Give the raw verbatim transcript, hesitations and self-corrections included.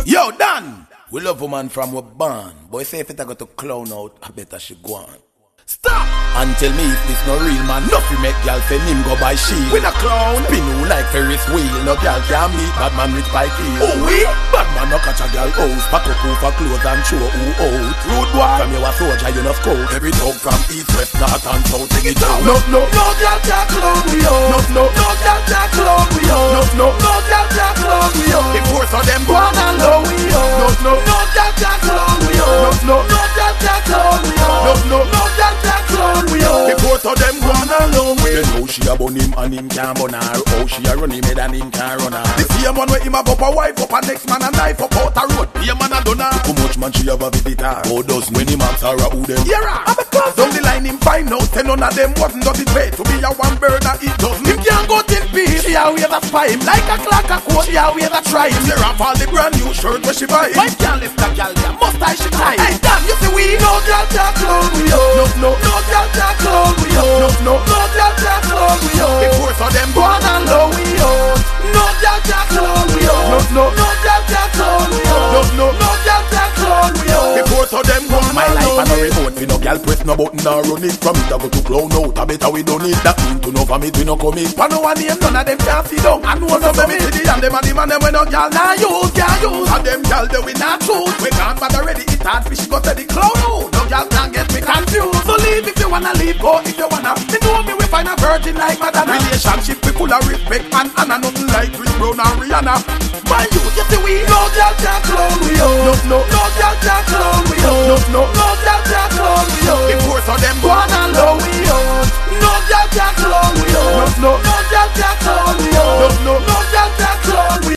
Yo, Dan! We love woman from we born. Boy say if it a got to clown out, I better she go on. Stop! And tell me if this no real man. Nothing make y'all say him go by shield. We no clown. Pin who like Ferris wheel. No y'all can meet bad man with bike heel. Oh we? Bad man no catch a girl house. Pack up for clothes and show who out. Rude boy. From you a soldier you no scout. Every dog from east, west, north and south take it down. No, no, no y'all can clown we out. No, no, no y'all can clown we out. No, no, no y'all can clown we out. The force of them go on and low we out. No, no, no y'all can clown we out. No, no, no y'all can clown we out. No, no, no y'all can clown we out. The force of them go on and low we out. Then how she a bun him and him can't bun her. How she a run him head and him can't run her. The same one where him a bop a wife up a next man and knife up out a road. Be a man a done her. How much man she have a visitor? How does when him answer her who them? Yeah, I'm a cause. Down the line him find out. Ten none of them wasn't does it pay to be a one burner it doesn't. Him can't go in peace. She a wear a spy him like a clock a coat. She a wear a try him. She wrap all the brand new shirt where she buy. Why can't lift a gal there? Must I she tie? Hey damn, you see we no gal can't clown we out. No, no, no gal can't clown we out. No, no, no gal can't clown we out. The force of them born and low we out. No gal can't clown we out. No, no, no gal can't clown we out. No, no, no gal can't clown we out. The force of them born my life and no remote. We no gal press no button or run it from it. I go to clown out. I better we don't need that mean to know from it. We no come in. But no one name none of them can't see down. I know some of me see the and them and the man them when no gal nah use, can't use. And them gal they we not choose. We can't bother ready it hard fish go to the clown out. No gal can't get me confused. So leave if you wanna leave, go if you wanna. You know me we find a virgin like Madonna. Relationship we full of respect and and nothing like Chris Brown and Rihanna. My youth you see we no gal can't clown we out. No, no, no gal can't clown we out. No, no, no gal can't clown we out. The force of them go on and low we out. No gal can't clown we out. No, no, no gal can't clown we out. No, no, no